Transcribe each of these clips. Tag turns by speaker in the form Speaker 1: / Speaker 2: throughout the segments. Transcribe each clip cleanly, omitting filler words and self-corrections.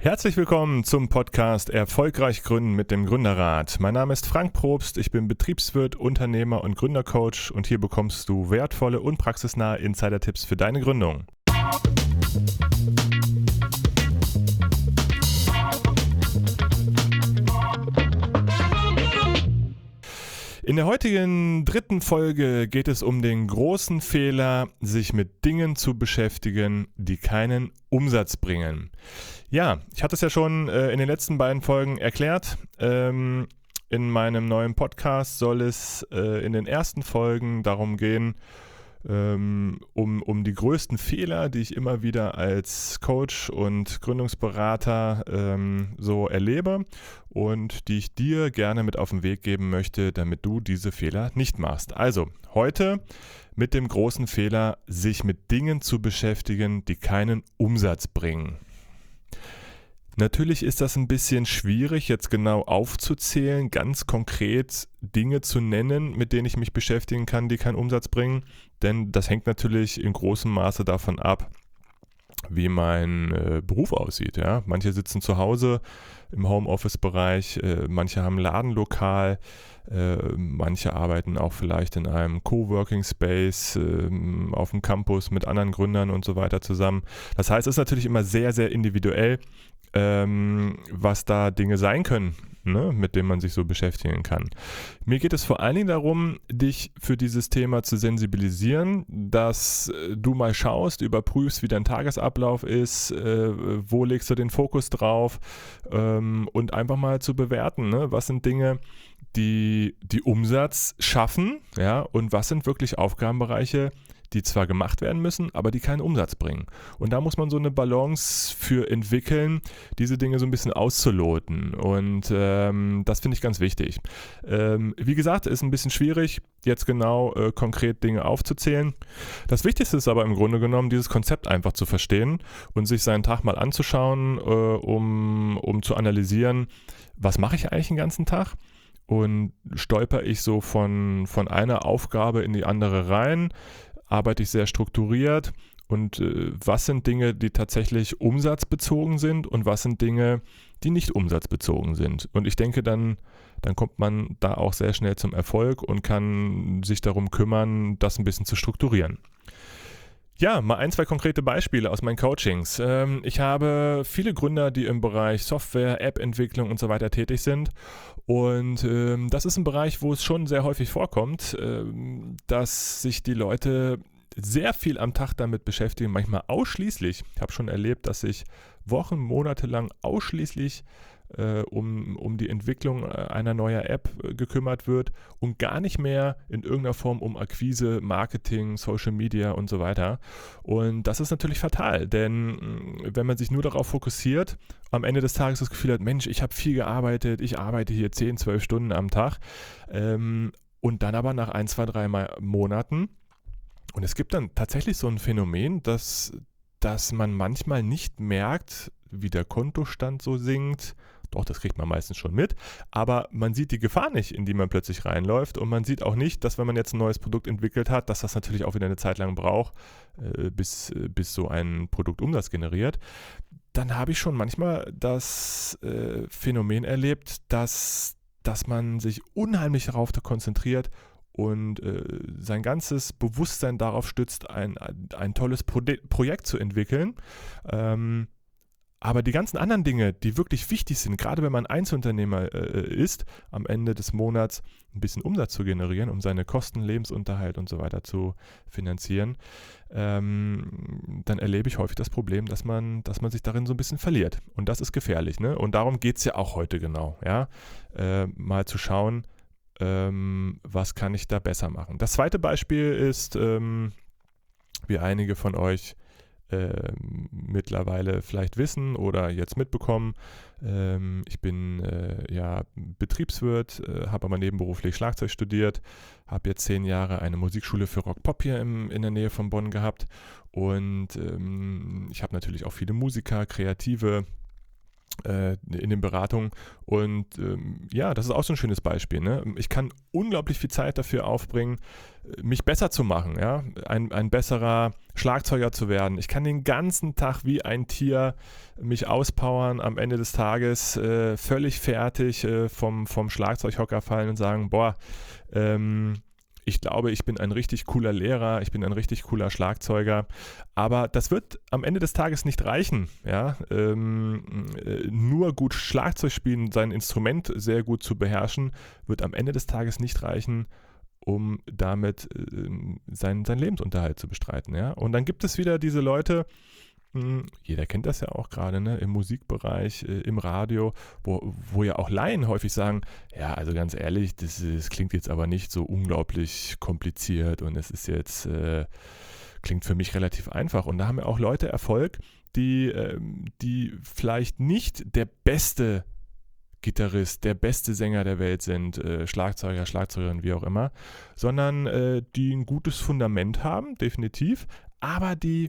Speaker 1: Herzlich willkommen zum Podcast Erfolgreich Gründen mit dem Gründerrat. Mein Name ist Frank Probst, ich bin Betriebswirt, Unternehmer und Gründercoach und hier bekommst du wertvolle und praxisnahe Insider-Tipps für deine Gründung. In der heutigen dritten Folge geht es um den großen Fehler, sich mit Dingen zu beschäftigen, die keinen Umsatz bringen. Ja, ich hatte es ja schon in den letzten beiden Folgen erklärt. In meinem neuen Podcast soll es in den ersten Folgen darum gehen, um die größten Fehler, die ich immer wieder als Coach und Gründungsberater so erlebe und die ich dir gerne mit auf den Weg geben möchte, damit du diese Fehler nicht machst. Also heute mit dem großen Fehler, sich mit Dingen zu beschäftigen, die keinen Umsatz bringen. Natürlich ist das ein bisschen schwierig, jetzt genau aufzuzählen, ganz konkret Dinge zu nennen, mit denen ich mich beschäftigen kann, die keinen Umsatz bringen, denn das hängt natürlich in großem Maße davon ab, wie mein Beruf aussieht. Ja? Manche sitzen zu Hause im Homeoffice-Bereich, manche haben ein Ladenlokal, manche arbeiten auch vielleicht in einem Coworking-Space auf dem Campus mit anderen Gründern und so weiter zusammen. Das heißt, es ist natürlich immer sehr, sehr individuell, was da Dinge sein können, ne, mit denen man sich so beschäftigen kann. Mir geht es vor allen Dingen darum, dich für dieses Thema zu sensibilisieren, dass du mal schaust, überprüfst, wie dein Tagesablauf ist, wo legst du den Fokus drauf und einfach mal zu bewerten, ne, was sind Dinge, die Umsatz schaffen, ja, und was sind wirklich Aufgabenbereiche, die zwar gemacht werden müssen, aber die keinen Umsatz bringen. Und da muss man so eine Balance für entwickeln, diese Dinge so ein bisschen auszuloten. Und das finde ich ganz wichtig. Wie gesagt, ist ein bisschen schwierig, jetzt genau konkret Dinge aufzuzählen. Das Wichtigste ist aber im Grunde genommen, dieses Konzept einfach zu verstehen und sich seinen Tag mal anzuschauen, um zu analysieren, was mache ich eigentlich den ganzen Tag? Und stolper ich so von einer Aufgabe in die andere rein? Arbeite ich sehr strukturiert und was sind Dinge, die tatsächlich umsatzbezogen sind und was sind Dinge, die nicht umsatzbezogen sind. Und ich denke, dann kommt man da auch sehr schnell zum Erfolg und kann sich darum kümmern, das ein bisschen zu strukturieren. Ja, mal ein, zwei konkrete Beispiele aus meinen Coachings. Ich habe viele Gründer, die im Bereich Software, App-Entwicklung und so weiter tätig sind. Und das ist ein Bereich, wo es schon sehr häufig vorkommt, dass sich die Leute sehr viel am Tag damit beschäftigen, manchmal ausschließlich. Ich habe schon erlebt, dass sich Wochen, Monate lang ausschließlich um die Entwicklung einer neuen App gekümmert wird und gar nicht mehr in irgendeiner Form um Akquise, Marketing, Social Media und so weiter. Und das ist natürlich fatal, denn wenn man sich nur darauf fokussiert, am Ende des Tages das Gefühl hat, Mensch, ich habe viel gearbeitet, ich arbeite hier 10, 12 Stunden am Tag und dann aber nach 1, 2, 3 Monaten und es gibt dann tatsächlich so ein Phänomen, dass man manchmal nicht merkt, wie der Kontostand so sinkt. Doch, das kriegt man meistens schon mit, aber man sieht die Gefahr nicht, in die man plötzlich reinläuft und man sieht auch nicht, dass wenn man jetzt ein neues Produkt entwickelt hat, dass das natürlich auch wieder eine Zeit lang braucht, bis so ein Produkt Umsatz generiert. Dann habe ich schon manchmal das Phänomen erlebt, dass man sich unheimlich darauf konzentriert und sein ganzes Bewusstsein darauf stützt, ein tolles Projekt zu entwickeln. Aber die ganzen anderen Dinge, die wirklich wichtig sind, gerade wenn man Einzelunternehmer ist, am Ende des Monats ein bisschen Umsatz zu generieren, um seine Kosten, Lebensunterhalt und so weiter zu finanzieren, dann erlebe ich häufig das Problem, dass man sich darin so ein bisschen verliert. Und das ist gefährlich, ne? Und darum geht es ja auch heute genau, ja? Mal zu schauen, was kann ich da besser machen. Das zweite Beispiel ist, wie einige von euch mittlerweile vielleicht wissen oder jetzt mitbekommen. Ich bin Betriebswirt, habe aber nebenberuflich Schlagzeug studiert, habe jetzt 10 Jahre eine Musikschule für Rock-Pop hier in der Nähe von Bonn gehabt und ich habe natürlich auch viele Musiker, Kreative in den Beratungen. Und ja, das ist auch so ein schönes Beispiel. Ne? Ich kann unglaublich viel Zeit dafür aufbringen, mich besser zu machen, ja? Ein besserer Schlagzeuger zu werden. Ich kann den ganzen Tag wie ein Tier mich auspowern, am Ende des Tages völlig fertig vom Schlagzeughocker fallen und sagen, boah, ich glaube, ich bin ein richtig cooler Lehrer, ich bin ein richtig cooler Schlagzeuger, aber das wird am Ende des Tages nicht reichen. Ja? Nur gut Schlagzeug spielen, sein Instrument sehr gut zu beherrschen, wird am Ende des Tages nicht reichen, um damit seinen Lebensunterhalt zu bestreiten. Ja? Und dann gibt es wieder diese Leute, jeder kennt das ja auch gerade, ne, im Musikbereich, im Radio, wo ja auch Laien häufig sagen, ja, also ganz ehrlich, das klingt jetzt aber nicht so unglaublich kompliziert und es ist jetzt, klingt für mich relativ einfach. Und da haben ja auch Leute Erfolg, die vielleicht nicht der beste Gitarrist, der beste Sänger der Welt sind, Schlagzeuger, Schlagzeugerin, wie auch immer, sondern die ein gutes Fundament haben, definitiv, aber die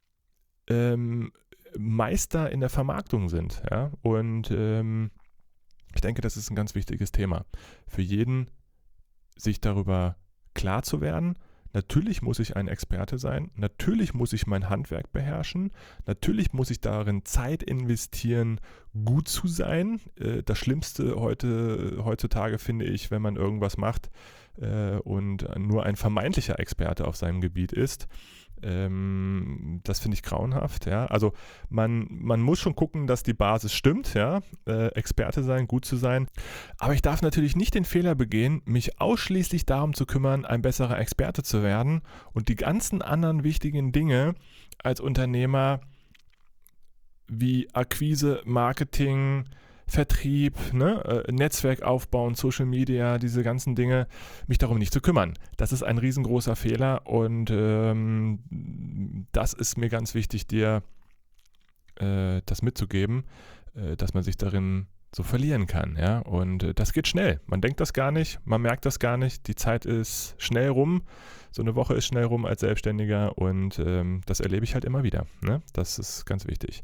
Speaker 1: Meister in der Vermarktung sind. Ja? Und ich denke, das ist ein ganz wichtiges Thema. Für jeden, sich darüber klar zu werden, natürlich muss ich ein Experte sein, natürlich muss ich mein Handwerk beherrschen, natürlich muss ich darin Zeit investieren, gut zu sein. Das Schlimmste heutzutage finde ich, wenn man irgendwas macht und nur ein vermeintlicher Experte auf seinem Gebiet ist. Das finde ich grauenhaft, ja. Also man muss schon gucken, dass die Basis stimmt, ja. Experte sein, gut zu sein. Aber ich darf natürlich nicht den Fehler begehen, mich ausschließlich darum zu kümmern, ein besserer Experte zu werden und die ganzen anderen wichtigen Dinge als Unternehmer wie Akquise, Marketing, Vertrieb, ne, Netzwerk aufbauen, Social Media, diese ganzen Dinge, mich darum nicht zu kümmern. Das ist ein riesengroßer Fehler und das ist mir ganz wichtig, dir das mitzugeben, dass man sich darin so verlieren kann. Ja? Und das geht schnell. Man denkt das gar nicht, man merkt das gar nicht. Die Zeit ist schnell rum. So eine Woche ist schnell rum als Selbstständiger und das erlebe ich halt immer wieder. Ne? Das ist ganz wichtig.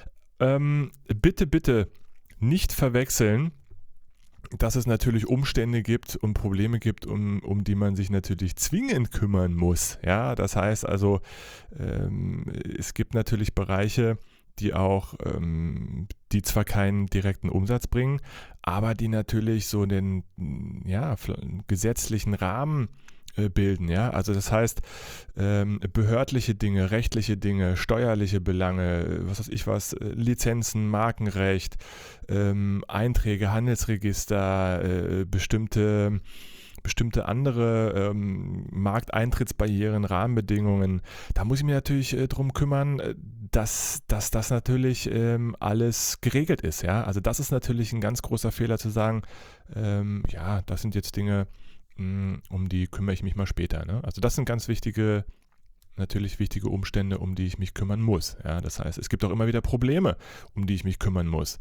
Speaker 1: Bitte nicht verwechseln, dass es natürlich Umstände gibt und Probleme gibt, um die man sich natürlich zwingend kümmern muss. Ja, das heißt also, es gibt natürlich Bereiche, die zwar keinen direkten Umsatz bringen, aber die natürlich so den gesetzlichen Rahmen bilden, ja, also das heißt behördliche Dinge, rechtliche Dinge, steuerliche Belange, was weiß ich was, Lizenzen, Markenrecht, Einträge, Handelsregister, bestimmte andere Markteintrittsbarrieren, Rahmenbedingungen, da muss ich mich natürlich drum kümmern, dass das natürlich alles geregelt ist, ja, also das ist natürlich ein ganz großer Fehler zu sagen, das sind jetzt Dinge, um die kümmere ich mich mal später. Ne? Also das sind ganz wichtige Umstände, um die ich mich kümmern muss. Ja? Das heißt, es gibt auch immer wieder Probleme, um die ich mich kümmern muss.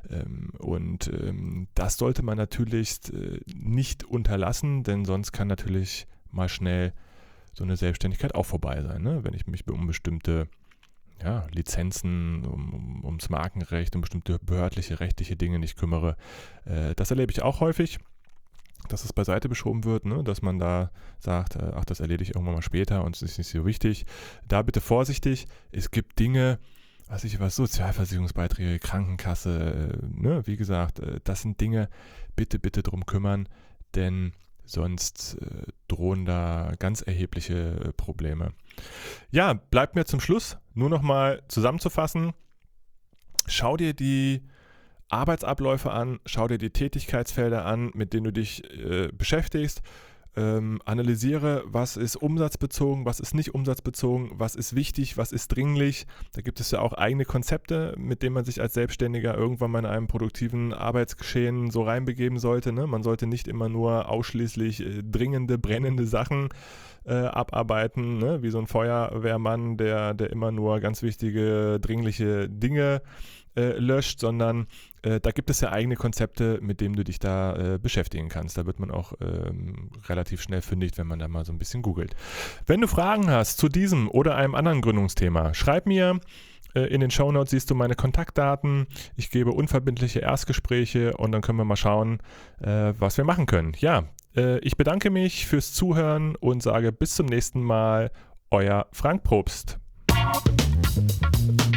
Speaker 1: Das sollte man natürlich nicht unterlassen, denn sonst kann natürlich mal schnell so eine Selbstständigkeit auch vorbei sein. Ne? Wenn ich mich um bestimmte Lizenzen, ums Markenrecht, um bestimmte behördliche, rechtliche Dinge nicht kümmere. Das erlebe ich auch häufig, dass es beiseite geschoben wird, ne? Dass man da sagt, das erledige ich irgendwann mal später und es ist nicht so wichtig. Da bitte vorsichtig, es gibt Dinge, Sozialversicherungsbeiträge, Krankenkasse, ne? Wie gesagt, das sind Dinge, bitte drum kümmern, denn sonst drohen da ganz erhebliche Probleme. Ja, bleibt mir zum Schluss nur noch mal zusammenzufassen, schau dir die Arbeitsabläufe an, schau dir die Tätigkeitsfelder an, mit denen du dich beschäftigst, analysiere, was ist umsatzbezogen, was ist nicht umsatzbezogen, was ist wichtig, was ist dringlich. Da gibt es ja auch eigene Konzepte, mit denen man sich als Selbstständiger irgendwann mal in einem produktiven Arbeitsgeschehen so reinbegeben sollte. Ne? Man sollte nicht immer nur ausschließlich dringende, brennende Sachen abarbeiten, ne? Wie so ein Feuerwehrmann, der immer nur ganz wichtige, dringliche Dinge löscht, sondern da gibt es ja eigene Konzepte, mit denen du dich da beschäftigen kannst. Da wird man auch relativ schnell fündig, wenn man da mal so ein bisschen googelt. Wenn du Fragen hast zu diesem oder einem anderen Gründungsthema, schreib mir In den Shownotes siehst du meine Kontaktdaten. Ich gebe unverbindliche Erstgespräche und dann können wir mal schauen, was wir machen können. Ja, ich bedanke mich fürs Zuhören und sage bis zum nächsten Mal. Euer Frank Probst.